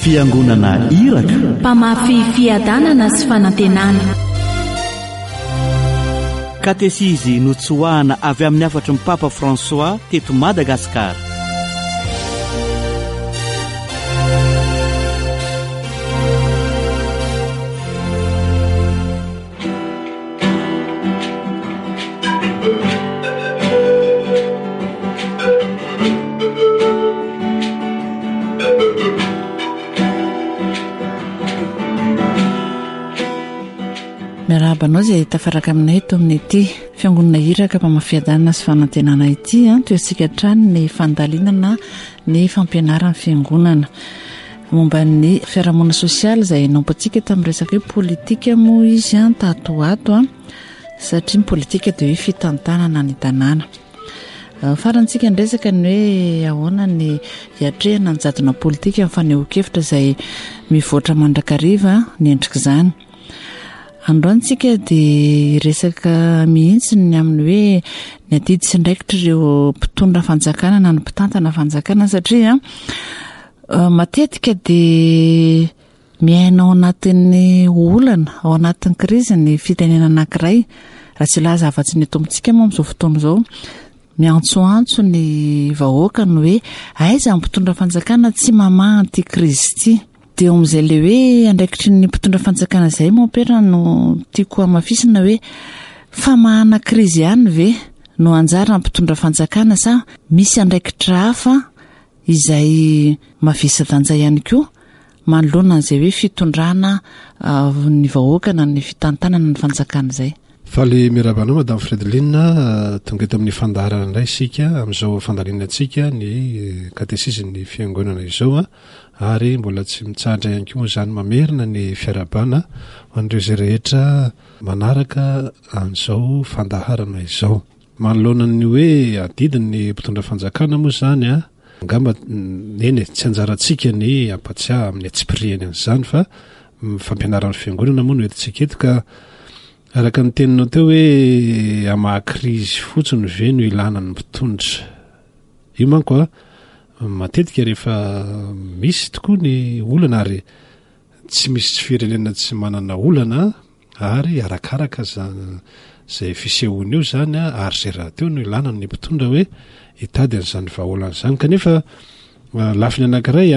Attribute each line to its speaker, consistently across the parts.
Speaker 1: fiangonana iraka,
Speaker 2: mpamafy fiadanana sy fanantenana.
Speaker 1: katesizy notsoahana avy amin'ny afatry ny Papa François teto Madagasikara.
Speaker 3: Miarabanao izay tafaraka aminay eto amin'ny ity fiangonana iraka mpamafiadanana sy fanantenana ity toetsika trano ny fandalinana ny fampianarana fiangonana momba ny fiarahamonina sosialy izay nompontsika tamin'ny resaka hoe politika moa izy tatoato satria ny politika dia hoe fitantanana ny tanàna. Farantsika ndresaka ny hoe ahoana ny hiatrehana ny jadona politika amin'ny fanehoan-kevitra izay mivoatra mandrakariva ny endrik'izany. Androantsika dia resaka mihitsy ny amin'ny hoe ny adidy sy ndraikitra ireo mpitondra fanjakana na ny mpitantana fanjakana satria matetika dia miaina ao anatin'ny olana, ao anatin'ny krizy ny fitenena anankiray. Raha tsy laza afa-tsy ny eto amintsika moa amin'izao fotoana izao miantsoantso ny vahoaka ny hoe aiza mpitondra fanjakana tsy mamaha an'ity krizy ity. Dia amin'izay le hoe andraikitry ny mpitondra fanjakana izay mampera no tiako hamafisina hoe famahana krizy ihany ve no anjara mpitondra fanjakana sa misy andraikitra hafa izay mavisy-danja ihany koa manoloana an'izay hoe fitondrana ny vahoaka na ny fitantanana ny fanjakana izay.
Speaker 4: Faly mirabanao Madame Fredeline, tonga eto amin'ny fandaharana indray isika amin'izao fandalinantsika ny katesiziny fiangonana izao ary mbola tsy mitsahatra ihany koa izany mamerina ny fiarabana ho an'ireo izay rehetra manaraka an'izao fandaharana izao. Manoloana ny hoe adidiny mpitondra fanjakana moa izany angamba eny tsy anjarantsika ny ampatsiaha amin'ny atsipiriany an'izany fa fampianaran'ny fiangonana moa no entintsika eto ka araka ny teninao teo hoe amaha-krizy fotsiny ve no ilana ny mpitondra. Io manko matetika rehefa misy tokoa ny olana ary tsy misy firenena tsy manana olana ary arakaraka zay fisehoana eo zany ary zay raha teo no ilana ny mpitondra hoe hitady an'izany vahaolana izany. Kanefa lafiny anankiray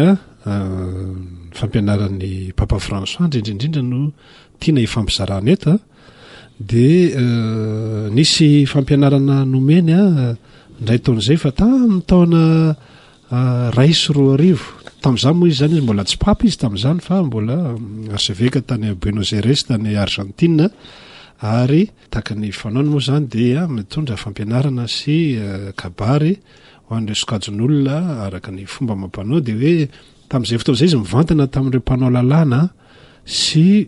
Speaker 4: fampianaran'ny Papa François indrindrindrindra no tiana hifampizarana eto dia nisy fampianarana nomeny indray taon'izay fa tamin'ny taona 2012 tamin'izany moa izy zany izy mbola tsy papa izy tamin'izany fa mbola arseveka tany Buenos Aires tany Argentine ary takany fanaony moa zany dia mitondra fampianarana sy kabary ho an'ireo sokajin'olona araka ny fomba mampanao dia hoe tamin'izay fotoana izay izy mivantana tamin'ireo mpanao lalàna sy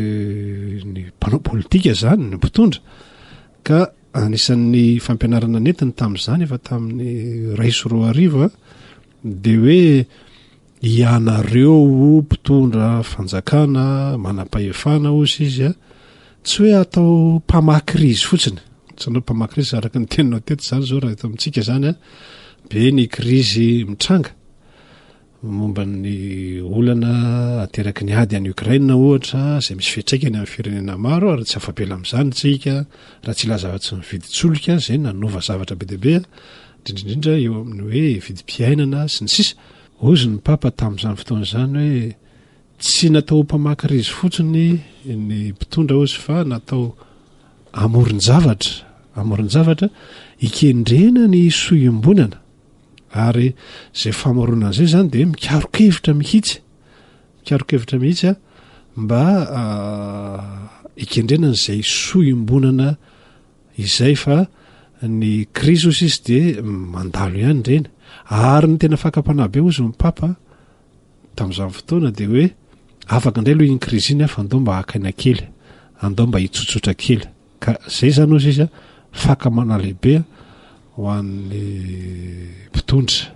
Speaker 4: ny mpanao politika zany ny mpitondra ka anisan'ny fampianarana netiny tamin'izany efa tamin'ny 2012 dia hoe ianareo mpitondra fanjakana manam-pahefana ozy izy tsy hoe atao mpamaha-krizy fotsiny tsy anao mpamaha-krizy araka ny teninao teto zany zao raha eto amintsika zany be ny krizy mitranga momba ny olana ateraky ny ady any Ukraine ohatra izay misy fiantraikany amin'ny firenena maro ary tsy afa-pela amin'izany tsika raha tsy ilaza tsy mividy-tsolika izay nanova zavatra be deabe indrindrindrindra eo amin'ny hoe vidim-piainana sy ny sisa. Ozy ny papa tamin'izany fotoana izany hoe tsy natao mpamaha-krizy fotsiny ny mpitondra ozy fa natao amoron-javatra ikendrena ny sohim-bonana ary zay famoronana izay zany dia mikarokevitra mihitsy mba ikendrena n'izay sohim-bonana izay fa ny krizy ozy izy dia mandalo ihany reny ary ny tena fakapanahy be ozy ny papa tamin'izany fotoana dia hoe afaka indray aloha iny krizy iny fa andao mba hakaina kely andao mba hitsotsotra kely ka zay zany ozy izy fakamana lehibe ho an'ny mpitondra.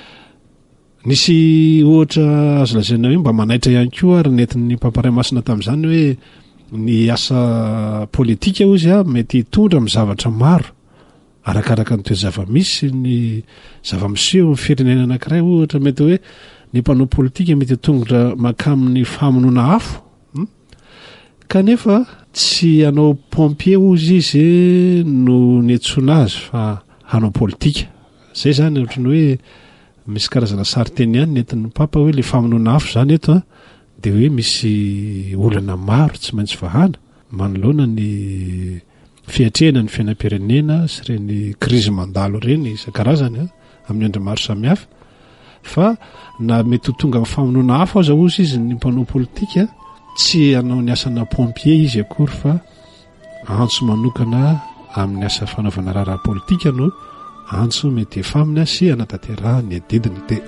Speaker 4: Nisy ohatra azo lazaina hoe mba manaitra ihany koa ary nentin'ny pamparay masina tamin'izany hoe ny asa politika ozy mety hitondra amin'ny zavatra maro arakaraka ny toe zava-misy ny zava-miseho ny firenena anankiray ohatra mety hoe ny mpanao politika mety tongotra makamin'ny famonoana afo kanefa tsy hanao pompier ozy izy no netsona azy fa hanao politika zay zany ohatrany hoe misy karazana sarteniany nentin'ny papa hoe le famonoana afo zany eto de hoe misy olana maro tsy maintsy vahana manoloana ny fiatrehana ny fiainam-pirenena sy reny krizy mandalo reny isan-karazany amin'ny andro maro samihafa fa na mety ho tonga amin'ny famonoana afo aza ozy izy ny mpanao politika tsy hanao ny asana pompier izy akory fa antso manokana amin'ny asa fanaovana raharaha politika no antso mety efamina sy anatateraha ny adidiny de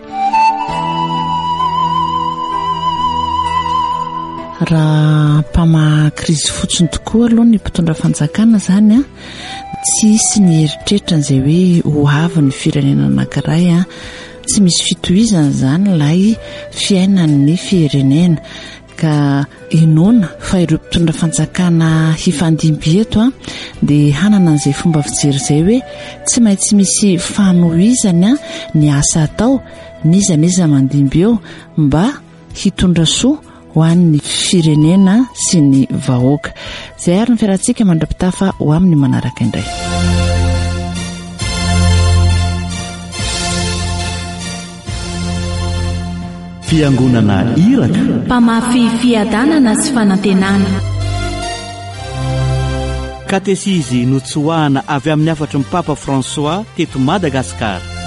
Speaker 3: raha mpamaha krizy fotsiny tokoa aloha ny mpitondra fanjakana zany tsy isy ny heritreritra n'izay hoe ho avy ny firenena anankiray tsy misy fitohizana zany lay fiainan'ny firenena ka inona fa ireo mpitondra fanjakana hifandimby eto dia hanana an'izay fomba fijery izay hoe tsy maintsy misy fanohizany ny asa atao nizaniza mandimby eo mba hitondra soa ho an'ny firenena sy ny vahoaka izay ary ny fiarantsika mandra-pitafa ho amin'ny manaraka indray
Speaker 1: fiangonana iraka
Speaker 2: mpamafy fiadanana sy fanantenana
Speaker 1: katesizy notsoahana avy amin'ny afatry ny papa François teto Madagasikara